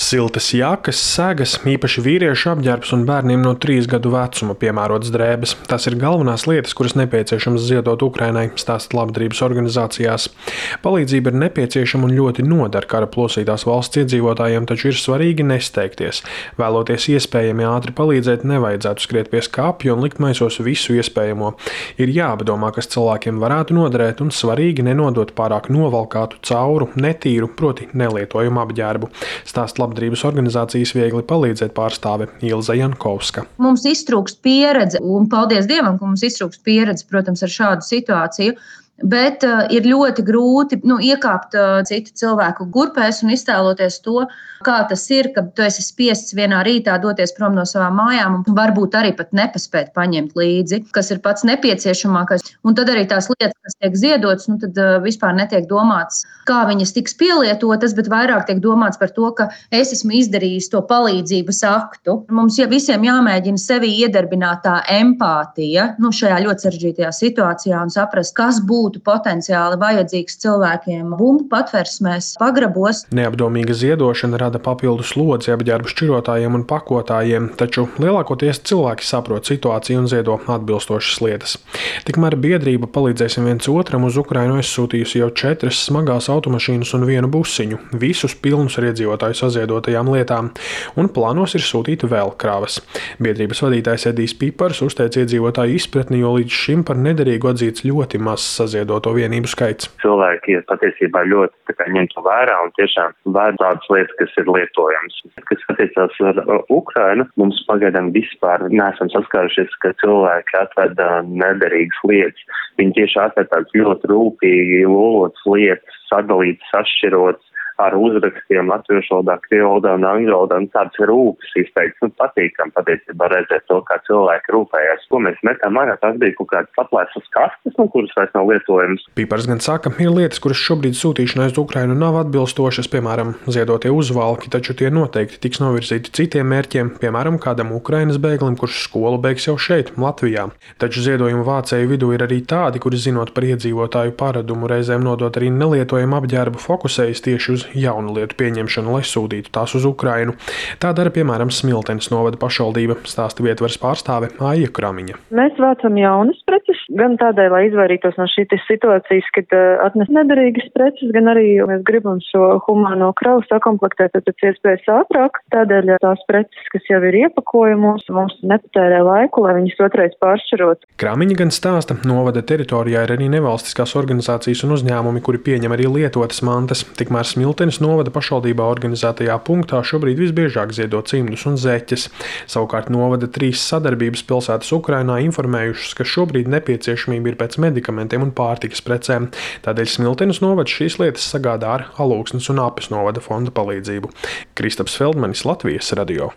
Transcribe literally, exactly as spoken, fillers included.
Siltas jakas, segas, īpaši vīriešu apģērbs un bērniem no trīs gadu vecuma piemērotas drēbes. Tas ir galvenās lietas, kuras nepieciešamas ziedot Ukrainai, stāsta labdarības organizācijās. Palīdzība ir nepieciešama un ļoti noder kara plosītās valsts iedzīvotājiem, taču ir svarīgi nesteigties. Vēloties iespējami ātri palīdzēt, nevajadzētu skriet pie skapja un likt maisos visu iespējamo. Ir jāpadomā, kas cilvēkiem varētu noderēt, un svarīgi nenodot pārāk novalkātu, cauru, netīru, proti nelietojumu apģērbu. Stāsta labdarības organizācijas Viegli palīdzēt pārstāve Ilza Jankovska. Mums iztrūkst pieredze, un paldies Dievam, ka mums iztrūkst pieredze, protams, ar šādu situāciju. Bet uh, ir ļoti grūti nu, iekāpt uh, citu cilvēku grupēs un iztēloties to, kā tas ir, kad tu esi spiests vienā rītā doties prom no savām mājām un varbūt arī pat nepaspēt paņemt līdzi, kas ir pats nepieciešamākais. Un tad arī tās lietas, kas tiek ziedotas, nu, tad uh, vispār netiek domāts, kā viņas tiks pielietotas, bet vairāk tiek domāts par to, ka es esmu izdarījis to palīdzības aktu. Mums jau visiem jāmēģina sevi iedarbināt tā empātija nu, šajā ļoti sarežģītajā situācijā un saprast, kas būtu būtu potenciāli vajadzīgs cilvēkiem bumbu patversmēs, pagrabos. Neapdomīga ziedošana rada papildu slodzi apģērbu šķirotājiem un pakotājiem, taču lielākoties cilvēki saprot situāciju un ziedo atbilstošas lietas. Tikmēr biedrība Palīdzēsim viens otram uz Ukrainu aizsūtījusi jau četras smagās automašīnas un vienu busiņu, visus pilnus ar iedzīvotāju saziedotajām lietām, un plānos ir sūtīt vēl kravas. Biedrības vadītājs Edijs Pipars uzteica iedzīvotāju izpratni, jo līdz šim par nederīgu atzīts ļoti maz saziedotāju. Ziedoto vienību skaits. Cilvēki ir patiesībā ļoti tā kā ņem to vērā un tiešām vēr tādas lietas, kas ir lietojamas. Kas attiecās ar Ukrainu, mums pagaidām vispār neesam saskārušies, ka cilvēki atved nederīgas lietas. Viņi tieši atved tādas ļoti rūpīgi lolotas lietas, sadalītas, atšķirotas, ar uzrakstiem latviešu valodā, krievu valodā un angļu valodā, un tāds rūpes izteikts, un patīkam patiesībā redzēt to, kā cilvēki rūpējās. Ko mēs metām ārā, tas bija kaut kāds paplēsas kastes, no kuras vairs nav lietojams. Pipars gan saka, ir lietas, kuras šobrīd sūtīšanai uz Ukrainu nav atbilstošas, piemēram, ziedotie uzvalki, taču tie noteikti tiks novirzīti citiem mērķiem, piemēram, kādam Ukrainas bēglim, kurš skolu beigs jau šeit, Latvijā. Taču ziedojumu vācēju vidū ir arī tādi, kuri zinot par iedzīvotāju paradumu reizēm nodot arī nelietojumu apģērbu, fokusējas tieši uz jaunu lietu pieņemšanu, lai sūtītu tās uz Ukrainu. Tā dara, piemēram, Smiltenes novada pašvaldība, stāsta vietvaras pārstāve Aija Kramiņa. Mēs vācam jaunas preces, gan tādēļ, lai izvairītos no šīs situācijas, kad uh, atnes nederīgas preces, gan arī mēs gribam šo humāno kravu sakomplektēt pēc iespējas ātrāk. Tādēļ tās preces, kas jau ir iepakojumos, mums nepatērē laiku, lai viņas otrais pāršķirot. Kramiņa gan stāsta, novada teritorijā ir arī nevalstiskās organizācijas un uzņēmumi, kuri pieņem arī lietotas mantas, tikmēr Smiltenes novada pašvaldībā organizētajā punktā šobrīd visbiežāk ziedo cimdus un zeķes. Savukārt novada trīs sadarbības pilsētas Ukrainā informējušas, ka šobrīd nepieciešamība ir pēc medikamentiem un pārtikas precēm. Tādēļ Smiltenes novada šīs lietas sagādā ar Alūksnes un Apes novada fonda palīdzību. Kristaps Feldmanis, Latvijas radio.